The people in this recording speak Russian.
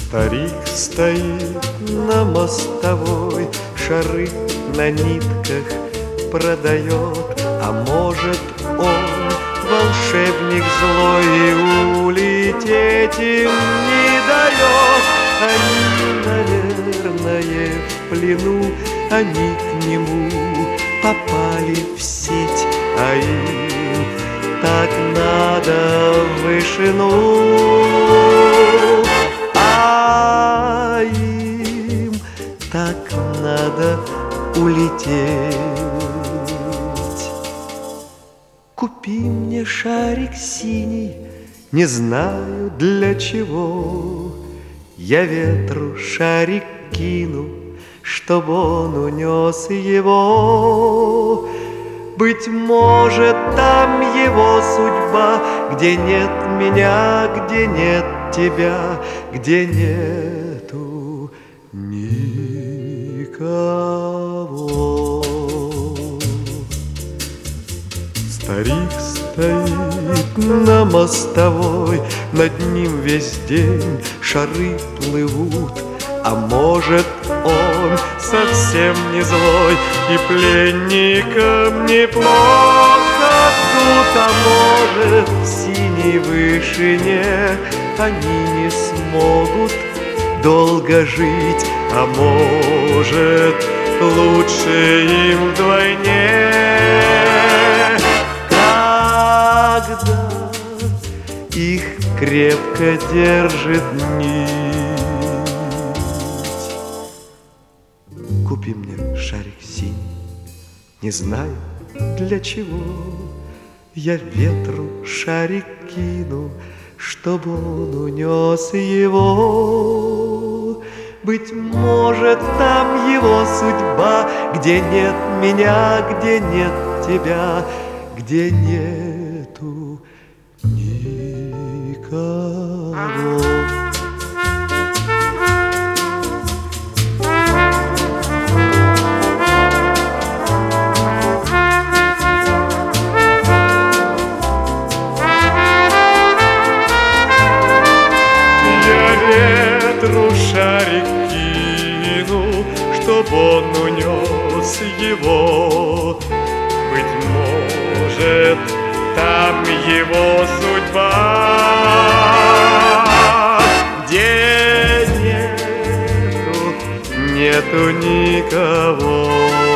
Старик стоит на мостовой, шары на нитках продает. А может, он волшебник злой и улететь им не дает. Они, наверное, в плену, они к нему попали в сеть, а им так надо в вышину. А им так надо улететь. Купи мне шарик синий, не знаю для чего. Я ветру шарик кину, чтоб он унес его. Быть может, там его судьба, где нет меня, где нет тебя, где нету никого. Старик стоит на мостовой, над ним весь день шары плывут. А может, он совсем не злой, и пленникам неплохо тут. А может, в синей вышине они не смогут долго жить. А может, лучше им вдвойне, когда их крепко держит нить. Купи мне шарик синий, не знаю для чего. Я ветру шарик кину, чтоб он унес его. Быть может, там его судьба, где нет меня, где нет тебя, где нету никого. Ветру шарик кину, чтоб он унес его. Быть может, там его судьба, где нету никого.